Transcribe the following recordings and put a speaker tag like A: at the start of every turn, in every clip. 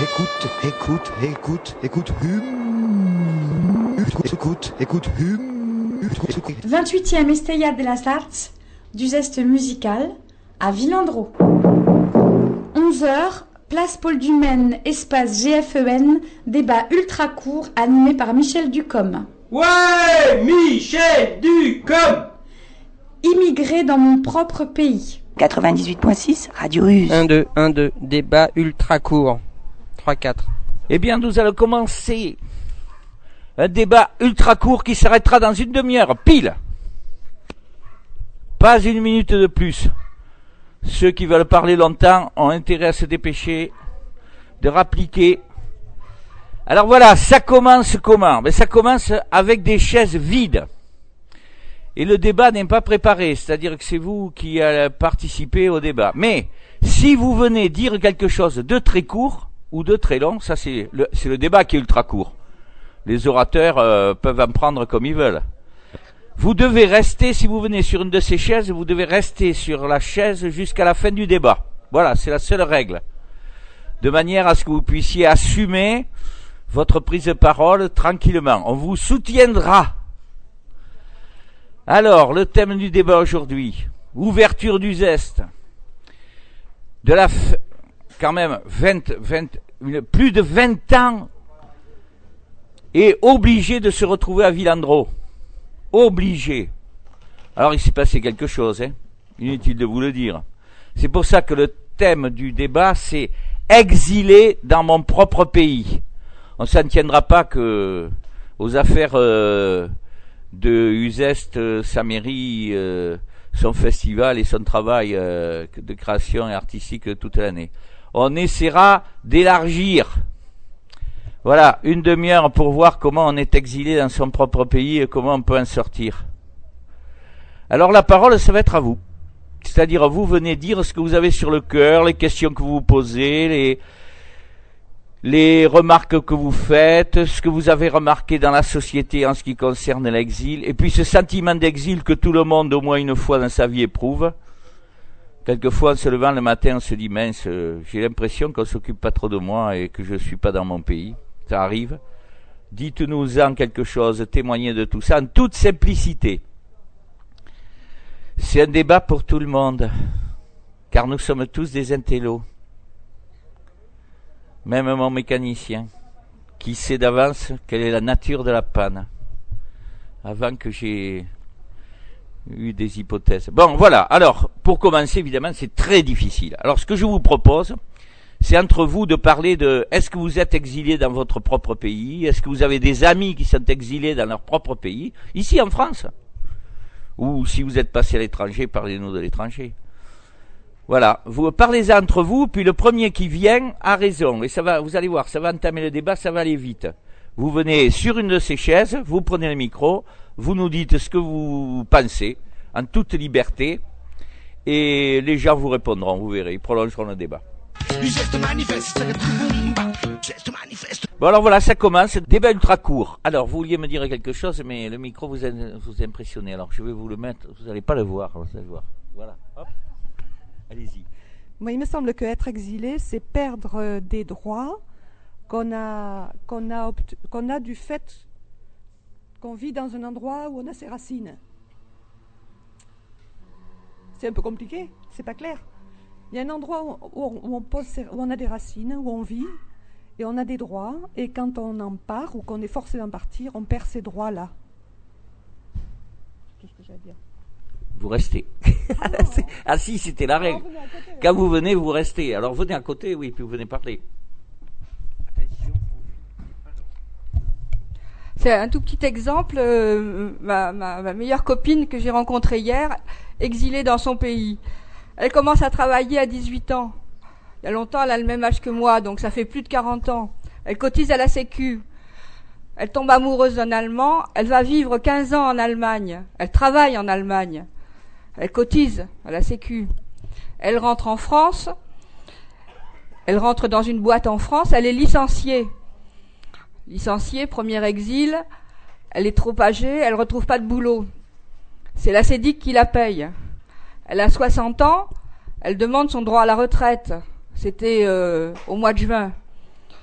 A: Écoute. 28e Estella de las Arts du Zeste musical à Villandreau. 11h, place Paul Dumaine, espace GFEN, débat ultra court animé par Michel Ducom.
B: Ouais, Michel Ducom.
A: Immigré dans mon propre pays.
C: 98.6, Radio Use.
D: 1-2, débat ultra court. 3-4.
E: Eh bien, nous allons commencer un débat ultra court qui s'arrêtera dans une demi-heure, pile. Pas une minute de plus. Ceux qui veulent parler longtemps ont intérêt à se dépêcher de rappliquer. Alors voilà, ça commence comment? Ça commence avec des chaises vides. Et le débat n'est pas préparé, c'est-à-dire que c'est vous qui participez au débat. Mais si vous venez dire quelque chose de très court ou de très long, ça c'est le débat qui est ultra court. Les orateurs peuvent en prendre comme ils veulent. Vous devez rester, si vous venez sur une de ces chaises, vous devez rester sur la chaise jusqu'à la fin du débat. Voilà, c'est la seule règle. De manière à ce que vous puissiez assumer votre prise de parole tranquillement. On vous soutiendra. Alors, le thème du débat aujourd'hui, ouverture du zeste. Quand même, plus de 20 ans et obligé de se retrouver à Villandreau. Obligé. Alors il s'est passé quelque chose, inutile de vous le dire. C'est pour ça que le thème du débat, c'est exilé dans mon propre pays. On ne s'en tiendra pas que aux affaires de Uzeste, sa mairie, son festival et son travail de création artistique toute l'année. On essaiera d'élargir. Voilà, une demi-heure pour voir comment on est exilé dans son propre pays et comment on peut en sortir. Alors la parole, ça va être à vous. C'est-à-dire, vous venez dire ce que vous avez sur le cœur, les questions que vous vous posez, les remarques que vous faites, ce que vous avez remarqué dans la société en ce qui concerne l'exil, et puis ce sentiment d'exil que tout le monde, au moins une fois dans sa vie, éprouve. Quelquefois, en se levant le matin, on se dit, mince, j'ai l'impression qu'on s'occupe pas trop de moi et que je suis pas dans mon pays. Ça arrive. Dites-nous-en quelque chose, témoignez de tout ça, en toute simplicité. C'est un débat pour tout le monde, car nous sommes tous des intellos. Même mon mécanicien, qui sait d'avance quelle est la nature de la panne, avant que j'ai eu des hypothèses. Bon, voilà. Alors, pour commencer, évidemment, c'est très difficile. Alors, ce que je vous propose, c'est entre vous de parler de est-ce que vous êtes exilé dans votre propre pays? Est-ce que vous avez des amis qui sont exilés dans leur propre pays? Ici, en France. Ou si vous êtes passé à l'étranger, parlez-nous de l'étranger. Voilà. Vous parlez entre vous, puis le premier qui vient a raison. Et ça va, vous allez voir, ça va entamer le débat, ça va aller vite. Vous venez sur une de ces chaises, vous prenez le micro, vous nous dites ce que vous pensez, en toute liberté, et les gens vous répondront, vous verrez, ils prolongeront le débat. Bon alors voilà, ça commence, débat ultra court. Alors vous vouliez me dire quelque chose, mais le micro vous impressionnez, alors je vais vous le mettre, vous n'allez pas le voir, vous allez voir. Voilà, hop, allez-y.
F: Moi il me semble qu'être exilé, c'est perdre des droits qu'on a du fait qu'on vit dans un endroit où on a ses racines. C'est un peu compliqué, c'est pas clair. Il y a un endroit où on a des racines, où on vit, et on a des droits, et quand on en part, ou qu'on est forcé d'en partir, on perd ces droits-là. C'est tout ce que j'ai à dire.
E: Vous restez. Ah si, c'était la règle. Quand vous venez, vous restez. Alors venez à côté, oui, puis vous venez parler.
G: C'est un tout petit exemple, ma meilleure copine que j'ai rencontrée hier, exilée dans son pays. Elle commence à travailler à 18 ans. Il y a longtemps, elle a le même âge que moi, donc ça fait plus de 40 ans. Elle cotise à la Sécu. Elle tombe amoureuse d'un Allemand. Elle va vivre 15 ans en Allemagne. Elle travaille en Allemagne. Elle cotise à la Sécu. Elle rentre en France. Elle rentre dans une boîte en France. Elle est licenciée. Licenciée, premier exil. Elle est trop âgée. Elle retrouve pas de boulot. C'est la Sédic qui la paye. Elle a 60 ans. Elle demande son droit à la retraite. C'était au mois de juin.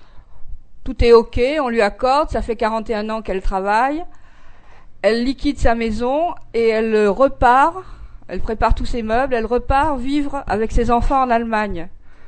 G: Tout est OK, on lui accorde, ça fait 41 ans qu'elle travaille. Elle liquide sa maison et elle repart, elle prépare tous ses meubles, elle repart vivre avec ses enfants en Allemagne.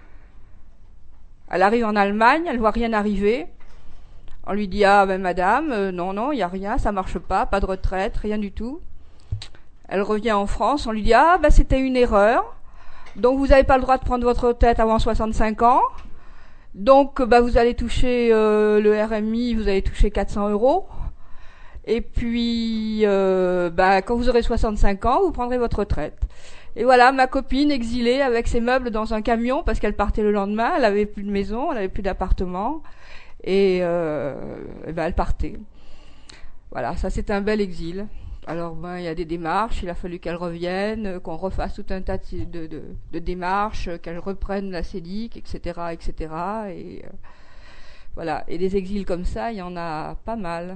G: Elle arrive en Allemagne, elle voit rien arriver. On lui dit, ah ben madame, non, il n'y a rien, ça marche pas de retraite, rien du tout. Elle revient en France, on lui dit, ah ben c'était une erreur, donc vous n'avez pas le droit de prendre votre retraite avant 65 ans, donc bah, vous allez toucher le RMI, vous allez toucher 400 €, et puis bah, quand vous aurez 65 ans, vous prendrez votre retraite. Et voilà, ma copine exilée avec ses meubles dans un camion, parce qu'elle partait le lendemain, elle avait plus de maison, elle avait plus d'appartement, et ben elle partait. Voilà, ça c'est un bel exil. Alors ben il y a des démarches, il a fallu qu'elle revienne, qu'on refasse tout un tas de démarches, qu'elle reprenne la CEDIC, etc., etc. Et voilà, et des exils comme ça, il y en a pas mal.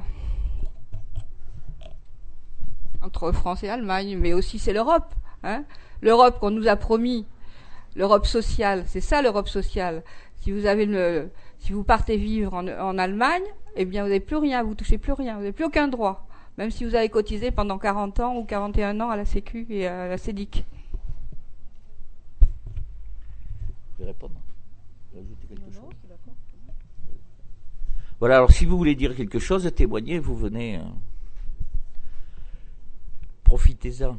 G: Entre France et Allemagne, mais aussi c'est l'Europe, hein. L'Europe qu'on nous a promis, l'Europe sociale, c'est ça l'Europe sociale. Si vous partez vivre en Allemagne, eh bien vous n'avez plus rien, vous touchez plus rien, vous n'avez plus aucun droit, même si vous avez cotisé pendant 40 ans ou 41 ans à la Sécu et à la CEDIC.
E: Je vais répondre. Je vais ajouter quelque chose. Voilà, alors si vous voulez dire quelque chose, témoignez, vous venez. Profitez-en.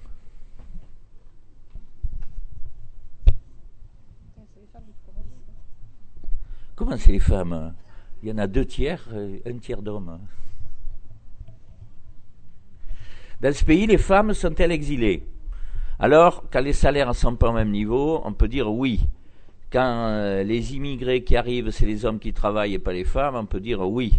E: Comment c'est les femmes? Il y en a 2 tiers, 1 tiers d'hommes. Dans ce pays, les femmes sont-elles exilées? Alors, quand les salaires ne sont pas au même niveau, on peut dire oui. Quand les immigrés qui arrivent, c'est les hommes qui travaillent et pas les femmes, on peut dire oui.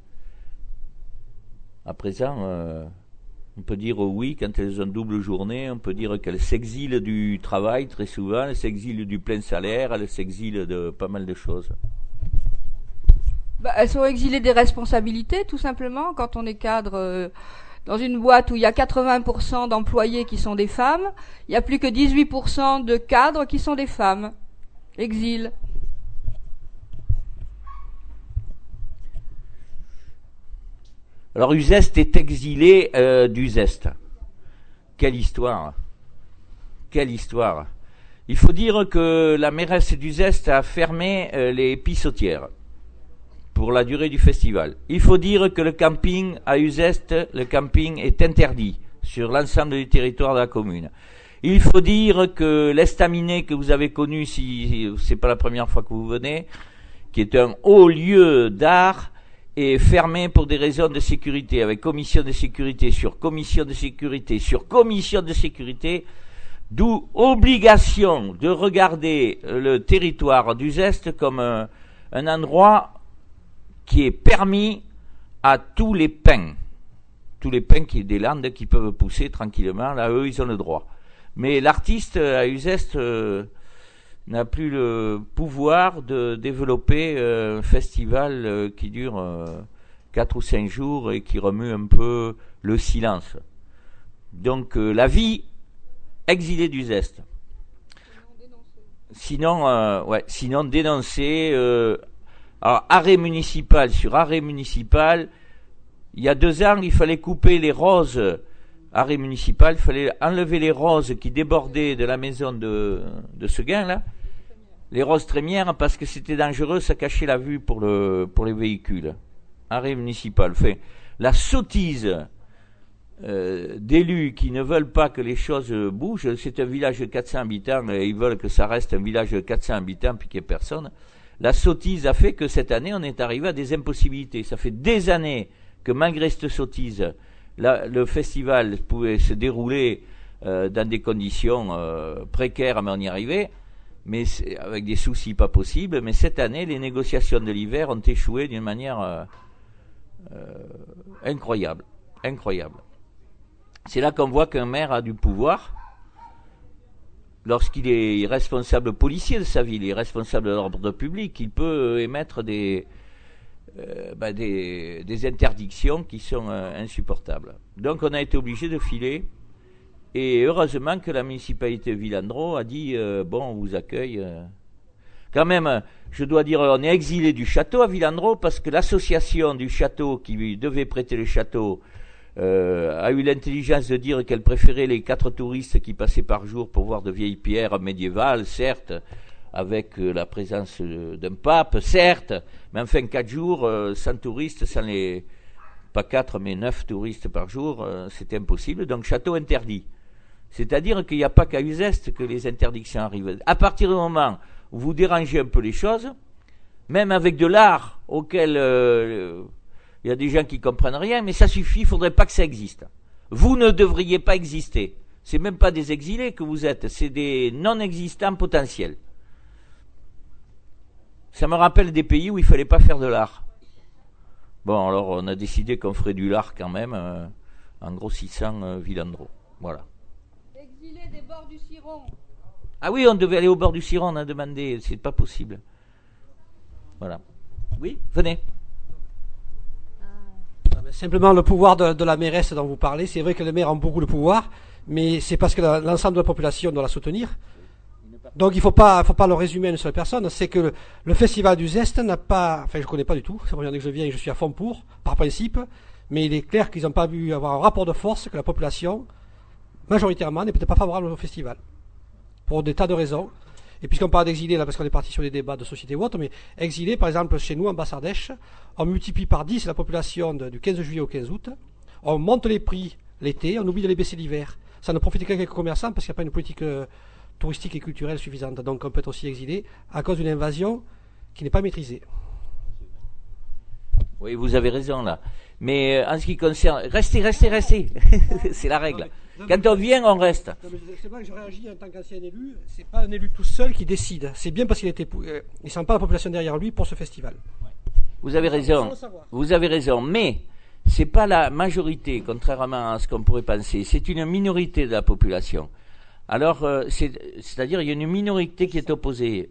E: À présent, on peut dire oui quand elles ont double journée, on peut dire qu'elles s'exilent du travail très souvent, elles s'exilent du plein salaire, elles s'exilent de pas mal de choses.
G: Bah, elles sont exilées des responsabilités, tout simplement. Quand on est cadre dans une boîte où il y a 80% d'employés qui sont des femmes, il n'y a plus que 18% de cadres qui sont des femmes. Exil.
E: Alors Uzeste est exilé d'Uzeste. Quelle histoire! Quelle histoire! Il faut dire que la mairesse d'Uzeste a fermé les pissotières pour la durée du festival. Il faut dire que le camping à Uzeste, le camping est interdit sur l'ensemble du territoire de la commune. Il faut dire que l'estaminet que vous avez connu, si c'est pas la première fois que vous venez, qui est un haut lieu d'art, est fermé pour des raisons de sécurité, avec commission de sécurité sur commission de sécurité sur commission de sécurité, d'où obligation de regarder le territoire d'Uzeste comme un endroit qui est permis à tous les pins des Landes qui peuvent pousser tranquillement, là eux ils ont le droit. Mais l'artiste à Uzeste n'a plus le pouvoir de développer un festival qui dure 4 ou 5 jours et qui remue un peu le silence. Donc la vie exilée d'Uzeste. Sinon dénoncé. Alors arrêt municipal sur arrêt municipal. Il y a 2 ans, il fallait couper les roses. Arrêt municipal, il fallait enlever les roses qui débordaient de la maison de Seguin, là. Les roses trémières, parce que c'était dangereux, ça cachait la vue pour les véhicules. Arrêt municipal. Enfin, la sottise d'élus qui ne veulent pas que les choses bougent. C'est un village de 400 habitants, et ils veulent que ça reste un village de 400 habitants, puis qu'il n'y ait personne. La sottise a fait que cette année, on est arrivé à des impossibilités. Ça fait des années que malgré cette sottise, le festival pouvait se dérouler dans des conditions précaires, mais on y arrivait, mais avec des soucis pas possibles. Mais cette année, les négociations de l'hiver ont échoué d'une manière incroyable. C'est là qu'on voit qu'un maire a du pouvoir. Lorsqu'il est responsable policier de sa ville, il est responsable de l'ordre public, il peut émettre des interdictions qui sont insupportables. Donc on a été obligé de filer, et heureusement que la municipalité de Villandreau a dit bon, on vous accueille. Quand même, je dois dire, on est exilé du château à Villandreau parce que l'association du château qui devait prêter le château a eu l'intelligence de dire qu'elle préférait les 4 touristes qui passaient par jour pour voir de vieilles pierres médiévales, certes, avec la présence d'un pape, certes, mais enfin 4 jours, sans touristes, sans les... pas 4, mais 9 touristes par jour, c'était impossible, donc château interdit. C'est-à-dire qu'il n'y a pas qu'à Uzès que les interdictions arrivent. À partir du moment où vous dérangez un peu les choses, même avec de l'art auquel il y a des gens qui comprennent rien, mais ça suffit, il ne faudrait pas que ça existe. Vous ne devriez pas exister. C'est même pas des exilés que vous êtes, c'est des non-existants potentiels. Ça me rappelle des pays où il ne fallait pas faire de l'art. Bon, alors on a décidé qu'on ferait du lard quand même, en grossissant Villandreau. Voilà.
G: Exilé des bords du Ciron.
E: Ah oui, on devait aller au bord du Ciron, on a demandé, c'est pas possible. Voilà. Oui, venez.
H: Simplement le pouvoir de la mairesse dont vous parlez, c'est vrai que les maires ont beaucoup de pouvoir, mais c'est parce que l'ensemble de la population doit la soutenir. Donc il ne faut pas le résumer à une seule personne, c'est que le festival du Zest n'a pas, enfin je ne connais pas du tout, c'est la première année que je viens et je suis à fond pour, par principe, mais il est clair qu'ils n'ont pas vu avoir un rapport de force, que la population, majoritairement, n'est peut-être pas favorable au festival, pour des tas de raisons. Et puisqu'on parle d'exilés, là, parce qu'on est parti sur des débats de société ou autre, mais exilés, par exemple, chez nous, en Basse-Ardèche, on multiplie par 10 la population du 15 juillet au 15 août, on monte les prix l'été, on oublie de les baisser l'hiver. Ça ne profite qu'à quelques commerçants, parce qu'il n'y a pas une politique touristique et culturelle suffisante. Donc on peut être aussi exilé à cause d'une invasion qui n'est pas maîtrisée.
E: Oui, vous avez raison là. Mais en ce qui concerne... Restez. C'est la règle. Quand on vient, on reste.
H: C'est vrai que je réagis en tant qu'ancien élu. C'est pas un élu tout seul qui décide. C'est bien parce qu'il ne sent pas la population derrière lui pour ce festival.
E: Vous avez raison. Vous avez raison. Mais c'est pas la majorité, contrairement à ce qu'on pourrait penser. C'est une minorité de la population. Alors, c'est-à-dire il y a une minorité qui est opposée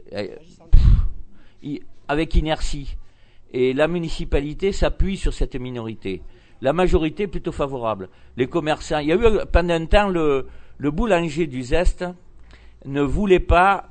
E: avec inertie. Et la municipalité s'appuie sur cette minorité. La majorité est plutôt favorable. Les commerçants, il y a eu pendant un temps le boulanger du Zest ne voulait pas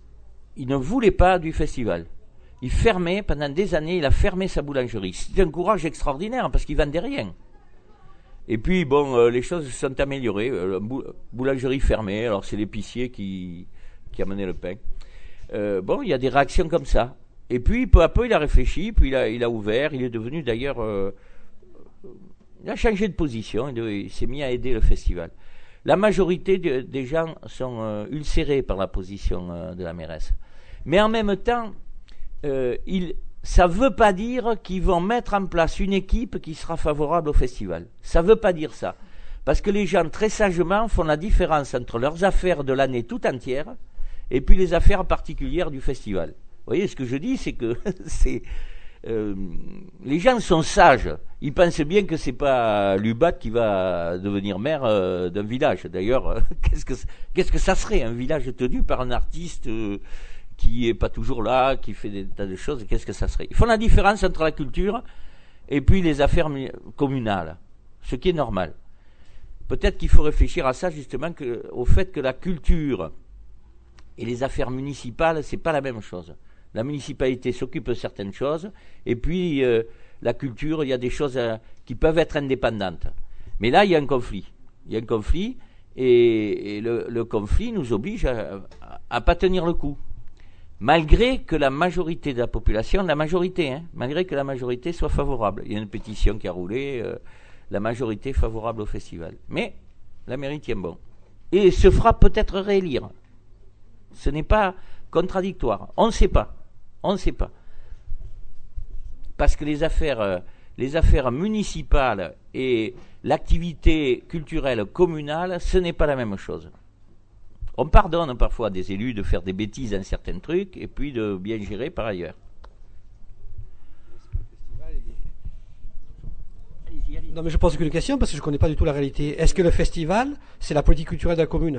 E: du festival. Il fermait, pendant des années, il a fermé sa boulangerie. C'était un courage extraordinaire parce qu'il vendait rien. Et puis, bon, les choses se sont améliorées. Boulangerie fermée, alors c'est l'épicier qui amenait le pain. Bon, il y a des réactions comme ça. Et puis, peu à peu, il a réfléchi, puis il a ouvert. Il est devenu d'ailleurs... il a changé de position, il s'est mis à aider le festival. La majorité des gens sont ulcérés par la position de la mairesse. Mais en même temps, ça ne veut pas dire qu'ils vont mettre en place une équipe qui sera favorable au festival. Ça ne veut pas dire ça. Parce que les gens, très sagement, font la différence entre leurs affaires de l'année tout entière et puis les affaires particulières du festival. Vous voyez, ce que je dis, c'est que les gens sont sages. Ils pensent bien que c'est pas Lubat qui va devenir maire d'un village. D'ailleurs, qu'est-ce que ça serait, un village tenu par un artiste qui est pas toujours là, qui fait des tas de choses, qu'est-ce que ça serait? Ils font la différence entre la culture et puis les affaires communales, ce qui est normal. Peut-être qu'il faut réfléchir à ça justement, au fait que la culture et les affaires municipales, c'est pas la même chose. La municipalité s'occupe de certaines choses, et puis la culture, il y a des choses qui peuvent être indépendantes. Mais là, il y a un conflit. Il y a un conflit, et le conflit nous oblige à pas tenir le coup. Malgré que la majorité de la population, malgré que la majorité soit favorable. Il y a une pétition qui a roulé, la majorité est favorable au festival. Mais la mairie tient bon. Et se fera peut-être réélire. Ce n'est pas contradictoire. On ne sait pas. Parce que les affaires municipales et l'activité culturelle communale, ce n'est pas la même chose. On pardonne parfois à des élus de faire des bêtises dans certains trucs et puis de bien gérer par ailleurs.
H: Non mais je pose qu'une question parce que je ne connais pas du tout la réalité. Est-ce que le festival, c'est la politique culturelle de la commune?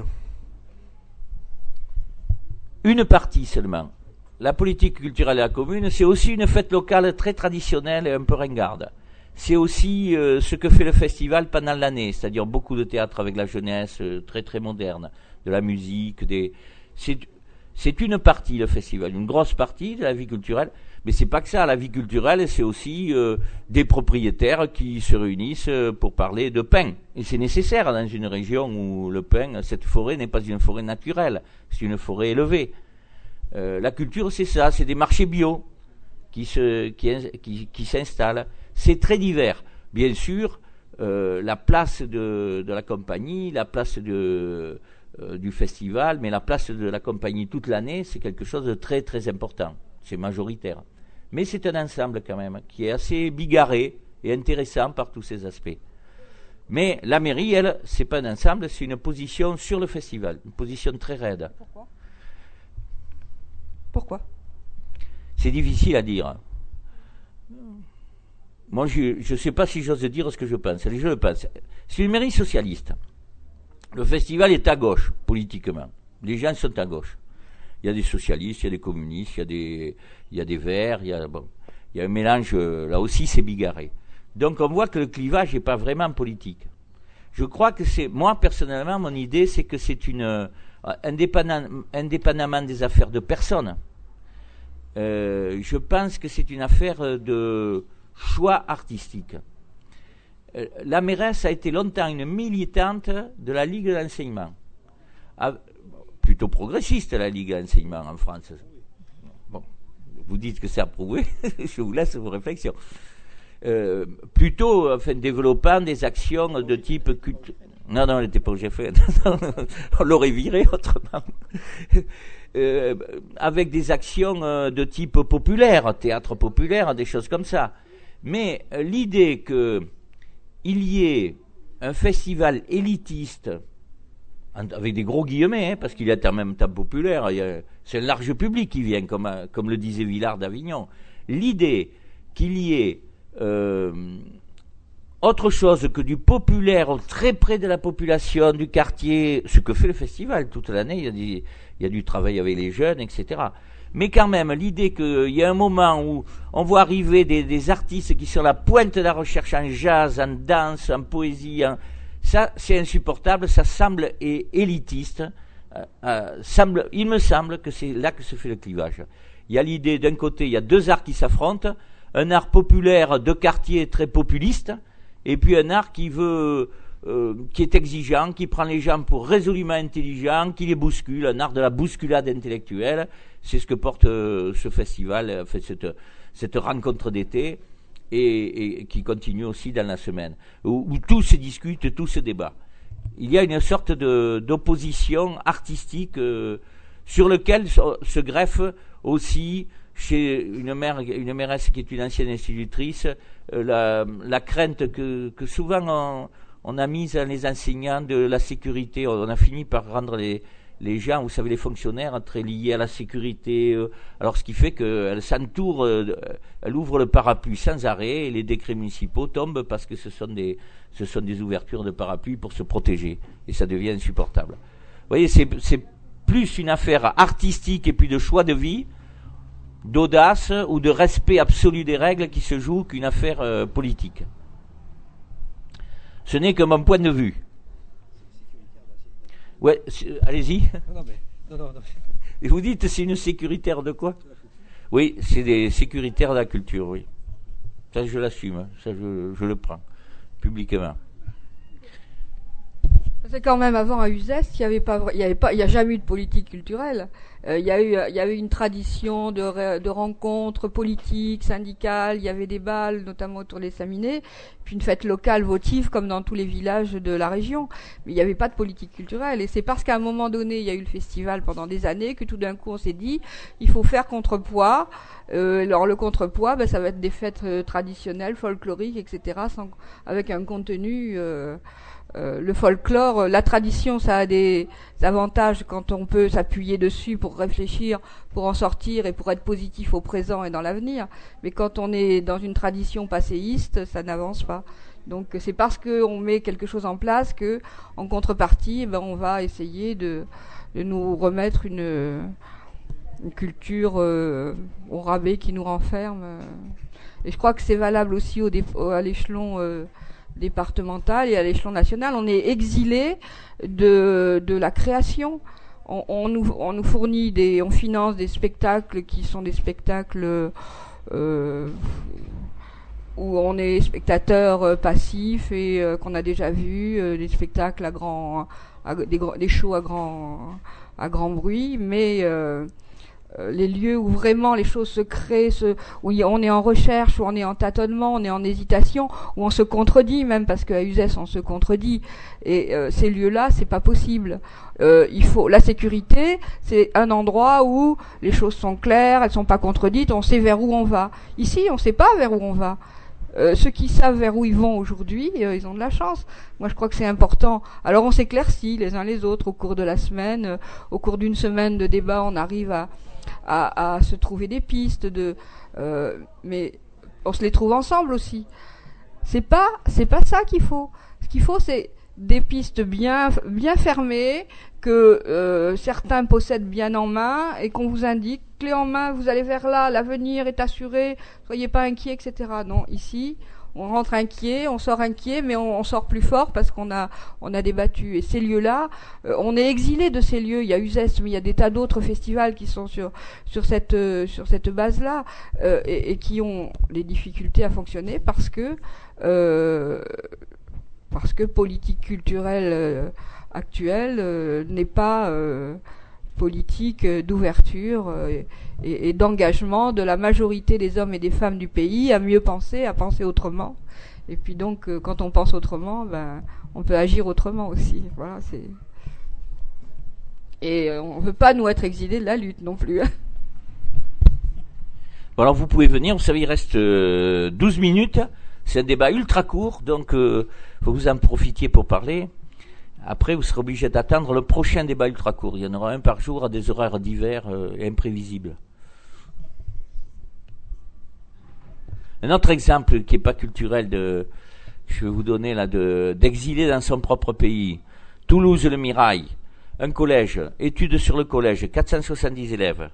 E: Une partie seulement. La politique culturelle de la commune, c'est aussi une fête locale très traditionnelle et un peu ringarde. C'est aussi ce que fait le festival pendant l'année, c'est-à-dire beaucoup de théâtre avec la jeunesse, très très moderne, de la musique, C'est une partie, le festival, une grosse partie de la vie culturelle. Mais c'est pas que ça. La vie culturelle, c'est aussi des propriétaires qui se réunissent pour parler de pain. Et c'est nécessaire dans une région où le pain, cette forêt n'est pas une forêt naturelle, c'est une forêt élevée. La culture, c'est ça, c'est des marchés bio qui s'installent. C'est très divers. Bien sûr, la place de la compagnie, la place du festival, mais la place de la compagnie toute l'année, c'est quelque chose de très très important. C'est majoritaire. Mais c'est un ensemble quand même qui est assez bigarré et intéressant par tous ces aspects. Mais la mairie, elle, c'est pas un ensemble, c'est une position sur le festival, une position très raide.
F: Pourquoi ?
E: C'est difficile à dire. Moi, je ne sais pas si j'ose dire ce que je pense. Je le pense. C'est une mairie socialiste. Le festival est à gauche, politiquement. Les gens sont à gauche. Il y a des socialistes, il y a des communistes, il y a des verts, il y a un mélange, là aussi c'est bigarré. Donc on voit que le clivage n'est pas vraiment politique. Je crois que moi personnellement, mon idée c'est que c'est indépendamment des affaires de personne, je pense que c'est une affaire de choix artistique. La mairesse a été longtemps une militante de la Ligue de l'enseignement. Plutôt progressiste, la Ligue de l'enseignement en France. Bon, vous dites que c'est approuvé, je vous laisse vos réflexions. Plutôt, enfin, développant des actions de type Non, elle n'était pas au GFE. On l'aurait viré autrement. Avec des actions de type populaire, théâtre populaire, des choses comme ça. Mais l'idée qu'il y ait un festival élitiste, avec des gros guillemets, parce qu'il est en même temps populaire, c'est un large public qui vient, comme le disait Villard d'Avignon. L'idée qu'il y ait autre chose que du populaire très près de la population, du quartier, ce que fait le festival toute l'année, il y a du travail avec les jeunes, etc. Mais quand même, l'idée qu'il y a un moment où on voit arriver des artistes qui sont à la pointe de la recherche en jazz, en danse, en poésie, ça c'est insupportable, ça semble élitiste. Il me semble que c'est là que se fait le clivage. Il y a l'idée, d'un côté, il y a deux arts qui s'affrontent, un art populaire de quartier très populiste, et puis un art qui est exigeant, qui prend les gens pour résolument intelligents, qui les bouscule, un art de la bousculade intellectuelle. C'est ce que porte ce festival, en fait, cette rencontre d'été, et qui continue aussi dans la semaine, où tout se discute, tout se débat. Il y a une sorte d'opposition artistique sur lequel se greffe aussi, chez une mairesse qui est une ancienne institutrice, la crainte que souvent on a mise à les enseignants de la sécurité. On a fini par rendre les gens, vous savez, les fonctionnaires, très liés à la sécurité. Alors ce qui fait qu'elle s'entoure, elle ouvre le parapluie sans arrêt, et les décrets municipaux tombent parce que ce sont des ouvertures de parapluie pour se protéger. Et ça devient insupportable. Vous voyez, c'est plus une affaire artistique et puis de choix de vie, d'audace ou de respect absolu des règles qui se joue qu'une affaire politique. Ce n'est que mon point de vue. Ouais, allez-y. Non. Et vous dites c'est une sécuritaire de quoi? Oui, c'est des sécuritaires de la culture, oui. Ça je l'assume, ça je le prends publiquement.
G: C'est quand même avant à Uzès, il y a jamais eu de politique culturelle. Il y a eu une tradition de rencontres politiques, syndicales. Il y avait des bals, notamment autour des Saminés, puis une fête locale votive comme dans tous les villages de la région. Mais il n'y avait pas de politique culturelle. Et c'est parce qu'à un moment donné, il y a eu le festival pendant des années que tout d'un coup on s'est dit, il faut faire contrepoids. Alors le contrepoids, ça va être des fêtes traditionnelles, folkloriques, etc., avec un contenu. Le folklore, la tradition, ça a des avantages quand on peut s'appuyer dessus pour réfléchir, pour en sortir et pour être positif au présent et dans l'avenir. Mais quand on est dans une tradition passéiste, ça n'avance pas. Donc c'est parce qu'on met quelque chose en place que, en contrepartie, on va essayer de nous remettre une culture au rabais qui nous renferme. Et je crois que c'est valable aussi à l'échelon départemental et à l'échelon national. On est exilé de la création. on nous fournit on finance des spectacles qui sont des spectacles où on est spectateur passif et qu'on a déjà vu, des spectacles des shows à grand bruit, mais les lieux où vraiment les choses se créent, où on est en recherche, où on est en tâtonnement, on est en hésitation, où on se contredit même, parce qu'à Uzès on se contredit, et ces lieux-là, c'est pas possible. La sécurité, c'est un endroit où les choses sont claires, elles sont pas contredites, on sait vers où on va. Ici, on sait pas vers où on va. Ceux qui savent vers où ils vont aujourd'hui, ils ont de la chance. Moi, je crois que c'est important. Alors, on s'éclaircit les uns les autres au cours de la semaine. Au cours d'une semaine de débat, on arrive à se trouver des pistes mais on se les trouve ensemble aussi. C'est pas ça qu'il faut. Ce qu'il faut, c'est des pistes bien fermées, que certains possèdent bien en main, et qu'on vous indique, clé en main, vous allez vers là, l'avenir est assuré, soyez pas inquiets, etc. Non, ici, on rentre inquiet, on sort inquiet, mais on sort plus fort parce qu'on a débattu. Et ces lieux-là, on est exilé de ces lieux. Il y a Uzès, mais il y a des tas d'autres festivals qui sont sur cette base-là, et qui ont des difficultés à fonctionner parce que politique culturelle actuelle n'est pas politique d'ouverture et d'engagement de la majorité des hommes et des femmes du pays à mieux penser, à penser autrement. Et puis donc, quand on pense autrement, on peut agir autrement aussi. Voilà, et on ne veut pas nous être exilés de la lutte non plus.
E: Bon, alors vous pouvez venir, vous savez, il reste 12 minutes. C'est un débat ultra court, donc faut que vous en profitiez pour parler. Après, vous serez obligé d'attendre le prochain débat ultra court. Il y en aura un par jour à des horaires divers et imprévisibles. Un autre exemple qui n'est pas culturel, je vais vous donner là, d'exilé dans son propre pays. Toulouse, le Mirail, un collège, études sur le collège, 470 élèves.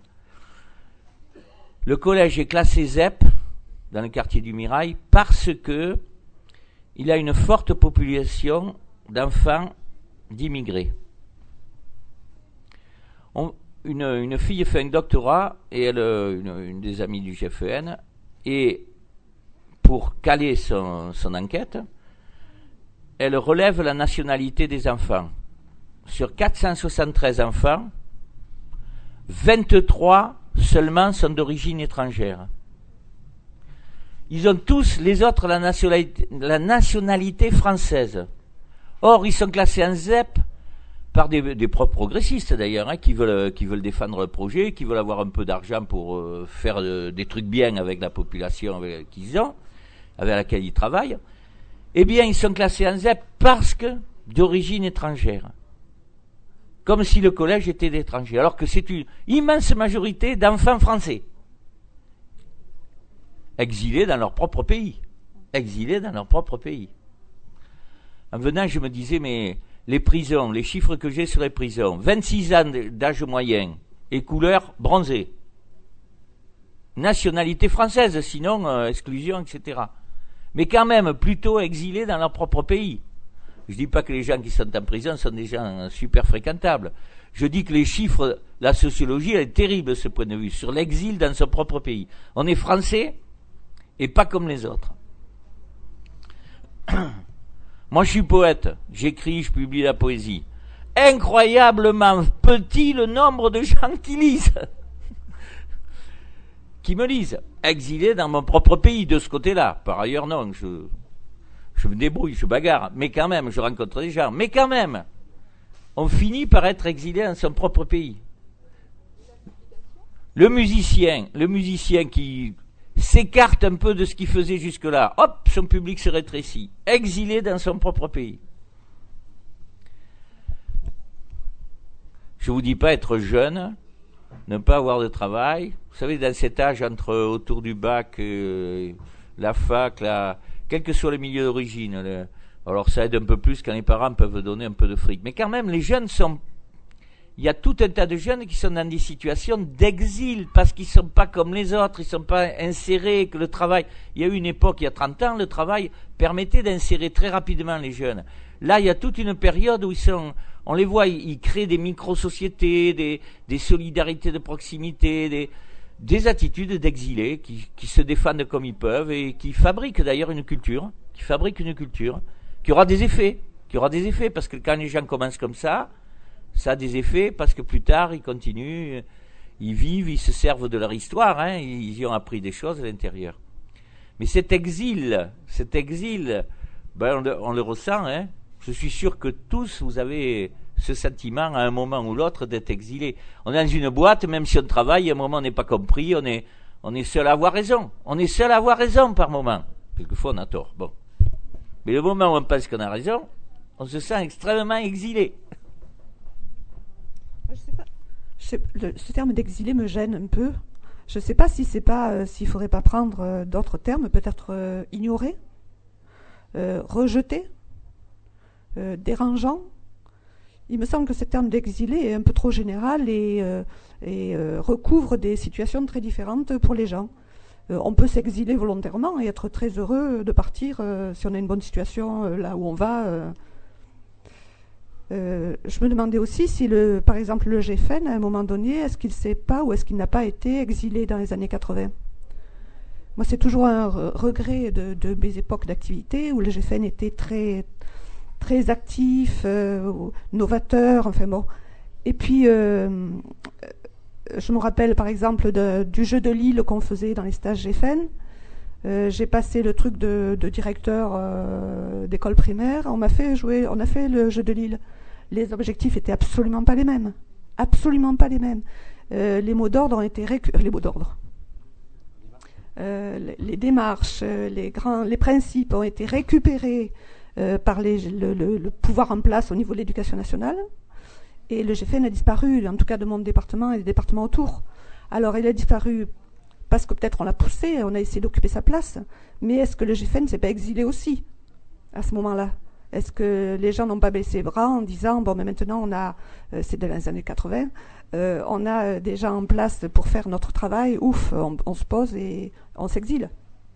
E: Le collège est classé ZEP dans le quartier du Mirail parce que il a une forte population d'enfants d'immigrés. Une fille fait un doctorat et elle, une des amies du GFEN, et pour caler son enquête, elle relève la nationalité des enfants. Sur 473 enfants, 23 seulement sont d'origine étrangère. Ils ont tous, les autres, la nationalité française. Or, ils sont classés en ZEP par des propres progressistes d'ailleurs, qui veulent défendre le projet, qui veulent avoir un peu d'argent pour faire des trucs bien avec la population qu'ils ont, avec laquelle ils travaillent. Eh bien, ils sont classés en ZEP parce que d'origine étrangère. Comme si le collège était d'étrangers, alors que c'est une immense majorité d'enfants français. Exilés dans leur propre pays. Exilés dans leur propre pays. En venant, je me disais, mais les prisons, les chiffres que j'ai sur les prisons, 26 ans d'âge moyen et couleur bronzée. Nationalité française, sinon exclusion, etc. Mais quand même, plutôt exilés dans leur propre pays. Je dis pas que les gens qui sont en prison sont des gens super fréquentables. Je dis que les chiffres, la sociologie, elle est terrible de ce point de vue, sur l'exil dans son propre pays. On est français et pas comme les autres. Moi, je suis poète, j'écris, je publie la poésie. Incroyablement petit le nombre de gens qui lisent. Qui me lisent. Exilé dans mon propre pays, de ce côté-là. Par ailleurs, non, je me débrouille, je bagarre. Mais quand même, je rencontre des gens. Mais quand même, on finit par être exilé dans son propre pays. Le musicien qui s'écarte un peu de ce qu'il faisait jusque-là, hop, son public se rétrécit, exilé dans son propre pays. Je vous dis pas être jeune, ne pas avoir de travail. Vous savez, dans cet âge autour du bac, la fac, quel que soit le milieu d'origine, alors ça aide un peu plus quand les parents peuvent donner un peu de fric. Mais quand même, les jeunes il y a tout un tas de jeunes qui sont dans des situations d'exil parce qu'ils ne sont pas comme les autres, ils ne sont pas insérés, que le travail... Il y a eu une époque, il y a 30 ans, le travail permettait d'insérer très rapidement les jeunes. Là, il y a toute une période où On les voit, ils créent des micro-sociétés, des solidarités de proximité, des attitudes d'exilés qui se défendent comme ils peuvent et qui fabriquent d'ailleurs une culture, qui aura des effets, parce que quand les gens commencent comme ça a des effets parce que plus tard ils continuent, ils vivent, ils se servent de leur histoire, hein, ils y ont appris des choses à l'intérieur. Mais cet exil, ben on le ressent, hein. Je suis sûr que tous vous avez ce sentiment à un moment ou l'autre d'être exilé. On est dans une boîte, même si on travaille, à un moment on n'est pas compris, on est seul à avoir raison. On est seul à avoir raison par moment. Quelquefois on a tort, bon. Mais le moment où on pense qu'on a raison, on se sent extrêmement exilé.
F: Je sais pas. Ce terme d'exilé me gêne un peu. Je ne sais pas si c'est pas, s'il faudrait pas prendre d'autres termes, peut-être ignoré, rejeté, dérangeant. Il me semble que ce terme d'exilé est un peu trop général et recouvre des situations très différentes pour les gens. On peut s'exiler volontairement et être très heureux de partir si on a une bonne situation là où on va. Je me demandais aussi si, par exemple, le GFN, à un moment donné, est-ce qu'il ne sait pas ou est-ce qu'il n'a pas été exilé dans les années 80 ? Moi, c'est toujours un regret de mes époques d'activité où le GFN était très, très actif, novateur, enfin bon. Et puis, je me rappelle, par exemple, du jeu de Lille qu'on faisait dans les stages GFN. J'ai passé le truc de directeur d'école primaire. On a fait le jeu de Lille. Les objectifs étaient absolument pas les mêmes. Absolument pas les mêmes. Les mots d'ordre ont été les mots d'ordre. Les démarches, les principes ont été récupérés par le pouvoir en place au niveau de l'éducation nationale. Et le GFN a disparu, en tout cas de mon département et des départements autour. Alors il a disparu parce que peut-être on l'a poussé, on a essayé d'occuper sa place. Mais est-ce que le GFN ne s'est pas exilé aussi à ce moment-là ? Est-ce que les gens n'ont pas baissé les bras en disant bon, mais maintenant c'est dans les années 80, on a des gens en place pour faire notre travail, ouf, on se pose et on s'exile.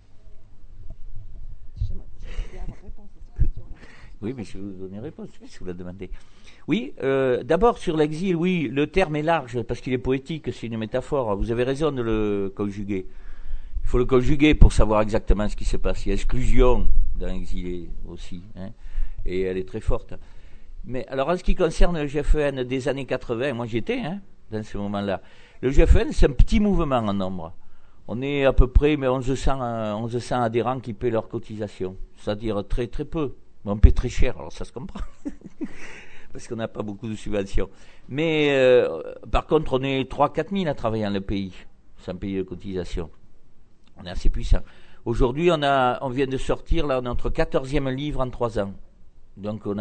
E: Oui, mais je vais vous donner réponse si vous la demandez. Oui, d'abord sur l'exil, oui, le terme est large parce qu'il est poétique, c'est une métaphore. Vous avez raison de le conjuguer. Il faut le conjuguer pour savoir exactement ce qui se passe. Il y a exclusion dans l'exilé aussi, hein, et elle est très forte. Mais alors en ce qui concerne le GFN des années 80, moi j'y étais dans ce moment-là. Le GFN, c'est un petit mouvement en nombre. On est à peu près 1100 adhérents qui paient leur cotisation, c'est-à-dire très très peu. Mais on paie très cher, alors ça se comprend. Parce qu'on n'a pas beaucoup de subventions. Mais par contre, on est 3-4 000 à travailler dans le pays, sans payer de cotisation. On est assez puissant. Aujourd'hui, on vient de sortir, là, notre 14e livre en 3 ans. Donc on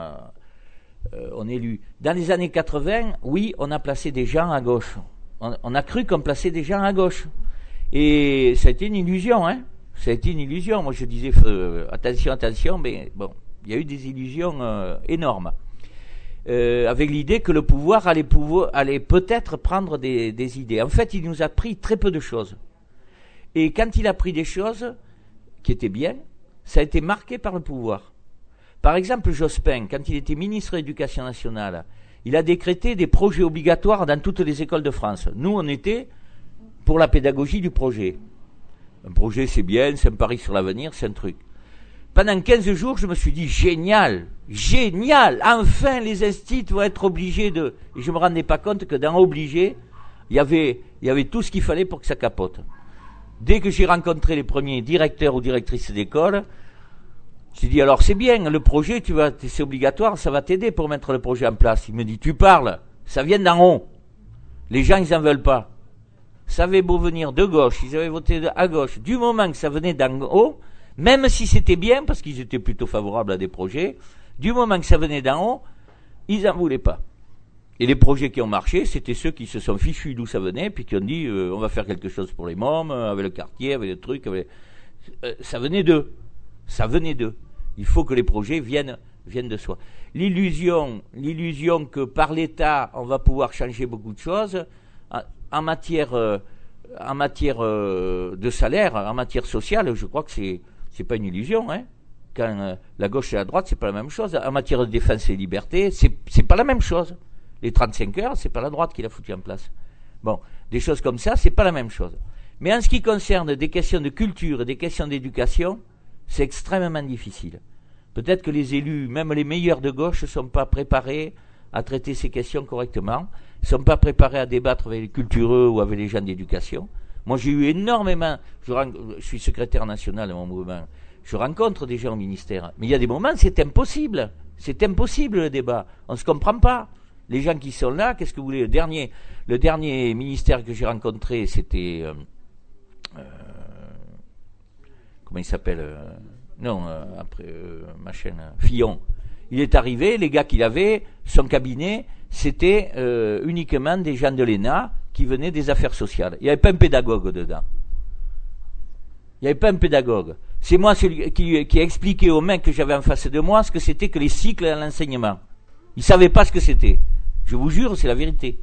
E: est lu. Dans les années 80, oui, on a placé des gens à gauche. On a cru qu'on plaçait des gens à gauche. Et ça a été une illusion, hein. Ça a été une illusion. Moi, je disais, attention, mais bon, il y a eu des illusions énormes. Avec l'idée que le pouvoir allait peut-être prendre des idées. En fait, il nous a pris très peu de choses. Et quand il a pris des choses qui étaient bien, ça a été marqué par le pouvoir. Par exemple, Jospin, quand il était ministre de l'Éducation nationale, il a décrété des projets obligatoires dans toutes les écoles de France. Nous, on était pour la pédagogie du projet. Un projet, c'est bien, c'est un pari sur l'avenir, c'est un truc. Pendant 15 jours, je me suis dit, génial, enfin les instituts vont être obligés de... Et je ne me rendais pas compte que dans obligé, il y avait tout ce qu'il fallait pour que ça capote. Dès que j'ai rencontré les premiers directeurs ou directrices d'école, j'ai dit, alors c'est bien, le projet, c'est obligatoire, ça va t'aider pour mettre le projet en place. Il me dit, tu parles, ça vient d'en haut. Les gens, ils n'en veulent pas. Ça avait beau venir de gauche, ils avaient voté à gauche. Du moment que ça venait d'en haut, même si c'était bien, parce qu'ils étaient plutôt favorables à des projets, du moment que ça venait d'en haut, ils n'en voulaient pas. Et les projets qui ont marché, c'était ceux qui se sont fichus d'où ça venait, puis qui ont dit, on va faire quelque chose pour les mômes, avec le quartier, avec le truc. Ça venait d'eux. Il faut que les projets viennent de soi. L'illusion que par l'État, on va pouvoir changer beaucoup de choses, en matière de salaire, en matière sociale, je crois que c'est pas une illusion, hein. quand la gauche et la droite, c'est pas la même chose. En matière de défense et liberté, c'est pas la même chose. Les 35 heures, c'est pas la droite qui l'a foutu en place. Bon, des choses comme ça, c'est pas la même chose. Mais en ce qui concerne des questions de culture et des questions d'éducation, c'est extrêmement difficile. Peut-être que les élus, même les meilleurs de gauche, ne sont pas préparés à traiter ces questions correctement, ne sont pas préparés à débattre avec les cultureux ou avec les gens d'éducation. Moi, j'ai eu énormément, je suis secrétaire national de mon mouvement, je rencontre des gens au ministère, mais il y a des moments, c'est impossible le débat, on ne se comprend pas. Les gens qui sont là, qu'est-ce que vous voulez, le dernier ministère que j'ai rencontré, c'était, comment il s'appelle, Fillon. Il est arrivé, les gars qu'il avait, son cabinet, c'était uniquement des gens de l'ENA qui venaient des affaires sociales. Il n'y avait pas un pédagogue dedans. Il n'y avait pas un pédagogue. C'est moi celui qui a expliqué aux mecs que j'avais en face de moi ce que c'était que les cycles à l'enseignement. Ils ne savaient pas ce que c'était. Je vous jure, c'est la vérité.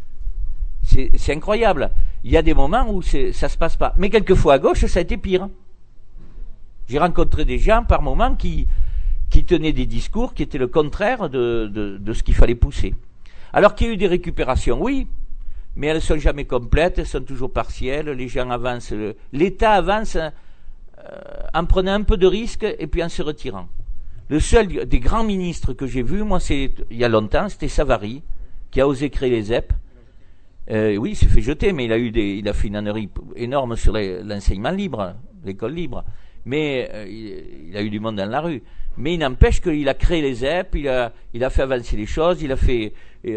E: C'est incroyable. Il y a des moments où ça ne se passe pas. Mais quelquefois à gauche, ça a été pire. J'ai rencontré des gens par moments qui tenaient des discours qui étaient le contraire de ce qu'il fallait pousser. Alors qu'il y a eu des récupérations, oui, mais elles ne sont jamais complètes, elles sont toujours partielles, les gens avancent, l'État avance en prenant un peu de risques et puis en se retirant. Le seul des grands ministres que j'ai vu, moi, il y a longtemps, c'était Savary, qui a osé créer les ZEP. Oui, il s'est fait jeter, mais il a fait une ânerie énorme sur l'enseignement libre, l'école libre. Mais il a eu du monde dans la rue. Mais il n'empêche qu'il a créé les ZEP, il a fait avancer les choses, il a fait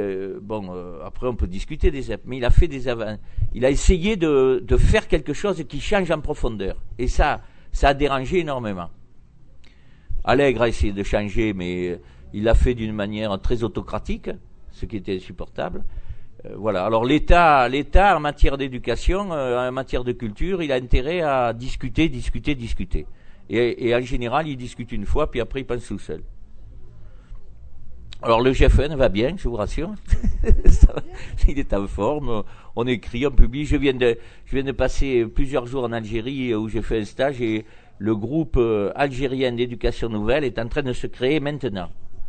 E: après on peut discuter des ZEP, mais il a fait il a essayé de faire quelque chose qui change en profondeur. Et ça a dérangé énormément. Allègre a essayé de changer, mais il l'a fait d'une manière très autocratique, ce qui était insupportable. Voilà. Alors l'État en matière d'éducation, en matière de culture, il a intérêt à discuter. Et en général, il discute une fois, puis après il pense tout seul. Alors le GFN va bien, je vous rassure. Il est en forme, on écrit, on publie. Je viens de passer plusieurs jours en Algérie où j'ai fait un stage et le groupe algérien d'éducation nouvelle est en train de se créer maintenant.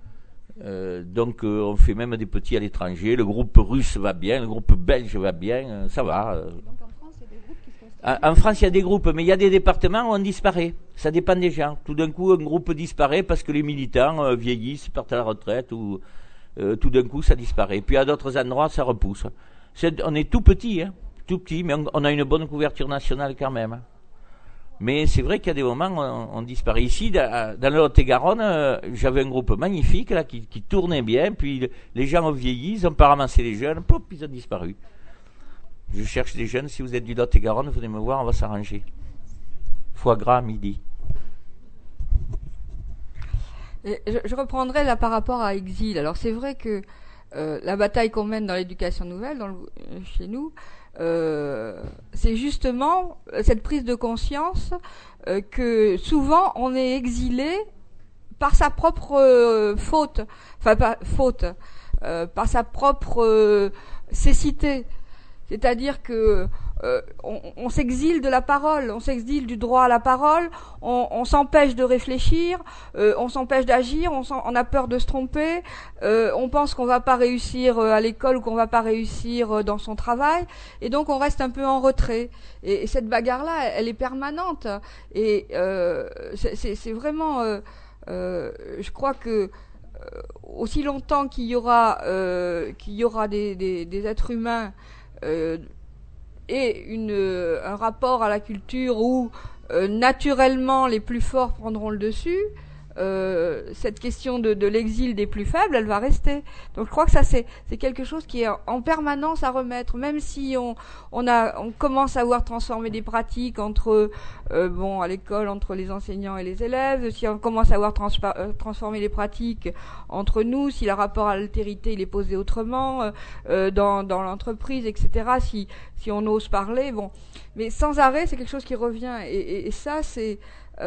E: Donc on fait même des petits à l'étranger. Le groupe russe va bien, le groupe belge va bien, ça va.
F: Donc en France, il y a des groupes qui se constituent.
E: En France, il y a des groupes, mais il y a des départements où on disparaît. Ça dépend des gens. Tout d'un coup, un groupe disparaît parce que les militants vieillissent, partent à la retraite, ou tout d'un coup, ça disparaît. Puis à d'autres endroits, ça repousse. On est tout petit, mais on a une bonne couverture nationale quand même. Mais c'est vrai qu'il y a des moments où on disparaît. Ici, dans le Lot-et-Garonne, j'avais un groupe magnifique là qui tournait bien, puis les gens ont vieilli, ils n'ont pas ramassé les jeunes, plop, ils ont disparu. Je cherche des jeunes, si vous êtes du Lot-et-Garonne, venez me voir, on va s'arranger. Foie gras à midi.
G: Et je reprendrai là par rapport à Exil. Alors c'est vrai que la bataille qu'on mène dans l'éducation nouvelle, chez nous, c'est justement cette prise de conscience que souvent on est exilé par sa propre faute, par sa propre cécité. C'est-à-dire que on s'exile de la parole, on s'exile du droit à la parole, on s'empêche de réfléchir, on s'empêche d'agir, on a peur de se tromper, on pense qu'on va pas réussir à l'école ou qu'on va pas réussir dans son travail, et donc on reste un peu en retrait. Et cette bagarre-là, elle est permanente. Et c'est vraiment, je crois que aussi longtemps qu'il y aura des êtres humains et un rapport à la culture où naturellement les plus forts prendront le dessus, cette question de l'exil des plus faibles, elle va rester. Donc je crois que ça c'est quelque chose qui est en permanence à remettre, même si on commence à voir transformer des pratiques entre à l'école entre les enseignants et les élèves, si on commence à voir transformer les pratiques entre nous, si le rapport à l'altérité il est posé autrement dans l'entreprise, etc. Si on ose parler, mais sans arrêt c'est quelque chose qui revient et ça c'est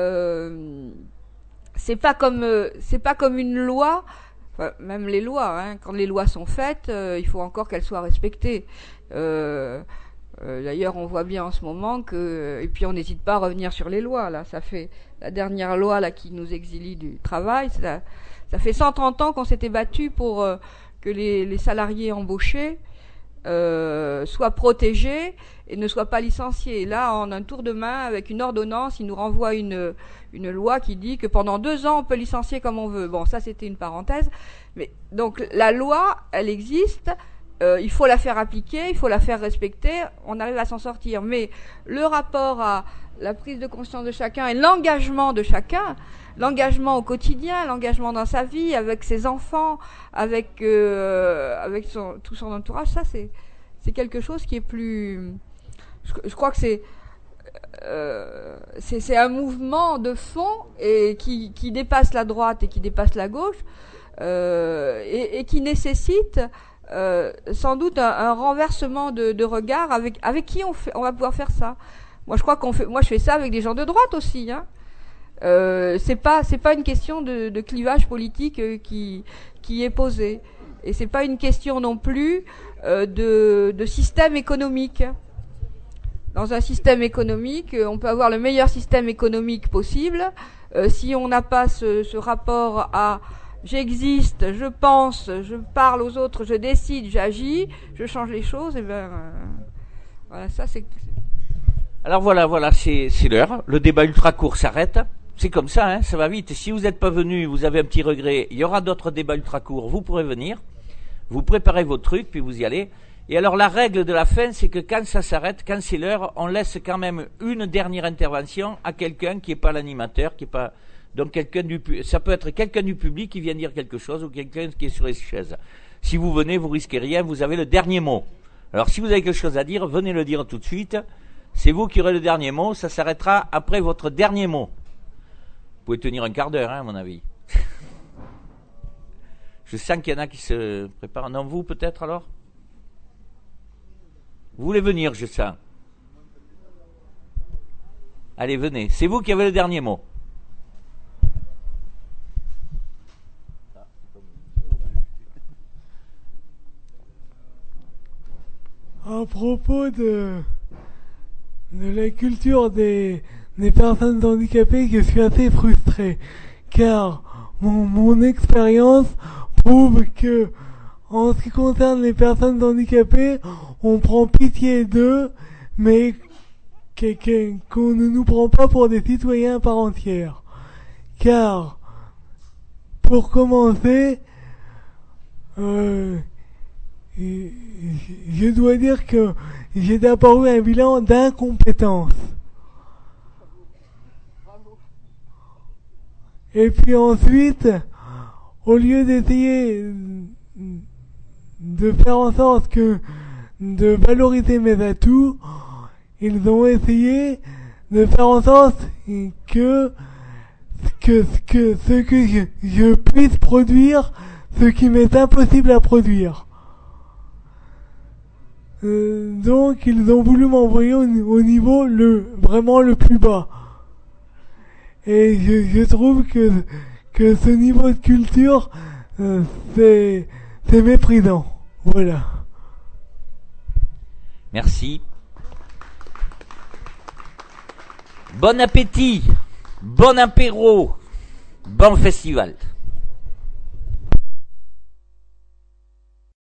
G: pas comme une loi, enfin, même les lois, quand les lois sont faites, il faut encore qu'elles soient respectées. D'ailleurs, on voit bien en ce moment que, et puis on n'hésite pas à revenir sur les lois. Là, ça fait la dernière loi là qui nous exilie du travail. Ça fait 130 ans qu'on s'était battu pour que les salariés embauchés soient protégés et ne soient pas licenciés. Et là, en un tour de main, avec une ordonnance, il nous renvoie une loi qui dit que pendant 2 ans, on peut licencier comme on veut. Bon, ça, c'était une parenthèse. Mais donc, la loi, elle existe. Il faut la faire appliquer, il faut la faire respecter. On arrive à s'en sortir. Mais le rapport à la prise de conscience de chacun et l'engagement de chacun, l'engagement au quotidien, l'engagement dans sa vie, avec ses enfants, avec tout son entourage, ça, c'est quelque chose qui est plus... Je crois que c'est un mouvement de fond et qui dépasse la droite et qui dépasse la gauche et qui nécessite sans doute un renversement de regard avec qui on va pouvoir faire ça. Moi je fais ça avec des gens de droite aussi, hein. C'est pas une question de clivage politique qui est posée, et c'est pas une question non plus de système économique. Dans un système économique, on peut avoir le meilleur système économique possible. Si on n'a pas ce rapport à j'existe, je pense, je parle aux autres, je décide, j'agis, je change les choses, et voilà, ça c'est...
E: Alors voilà, c'est l'heure. Le débat ultra court s'arrête. C'est comme ça, hein, ça va vite. Si vous n'êtes pas venu, vous avez un petit regret, il y aura d'autres débats ultra courts, vous pourrez venir. Vous préparez vos trucs, puis vous y allez. Et alors la règle de la fin, c'est que quand ça s'arrête, quand c'est l'heure, on laisse quand même une dernière intervention à quelqu'un qui n'est pas l'animateur, qui est pas... Donc ça peut être quelqu'un du public qui vient dire quelque chose ou quelqu'un qui est sur les chaises. Si vous venez, vous risquez rien, vous avez le dernier mot. Alors si vous avez quelque chose à dire, venez le dire tout de suite. C'est vous qui aurez le dernier mot, ça s'arrêtera après votre dernier mot. Vous pouvez tenir un quart d'heure, hein, à mon avis. Je sens qu'il y en a qui se préparent. Non, vous peut-être alors ? Vous voulez venir, je sens. Allez, venez. C'est vous qui avez le dernier mot.
I: À propos de la culture des personnes handicapées, je suis assez frustré, car mon expérience prouve que, en ce qui concerne les personnes handicapées, on prend pitié d'eux, mais qu'on ne nous prend pas pour des citoyens à part entière. Car, pour commencer, je dois dire que j'ai d'abord eu un bilan d'incompétence. Et puis ensuite, au lieu d'essayer de faire en sorte de valoriser mes atouts, ils ont essayé de faire en sorte que je puisse produire ce qui m'est impossible à produire. Donc ils ont voulu m'envoyer au niveau vraiment le plus bas. Et je trouve que ce niveau de culture, c'est méprisant. Voilà.
E: Merci. Bon appétit, bon apéro, bon festival.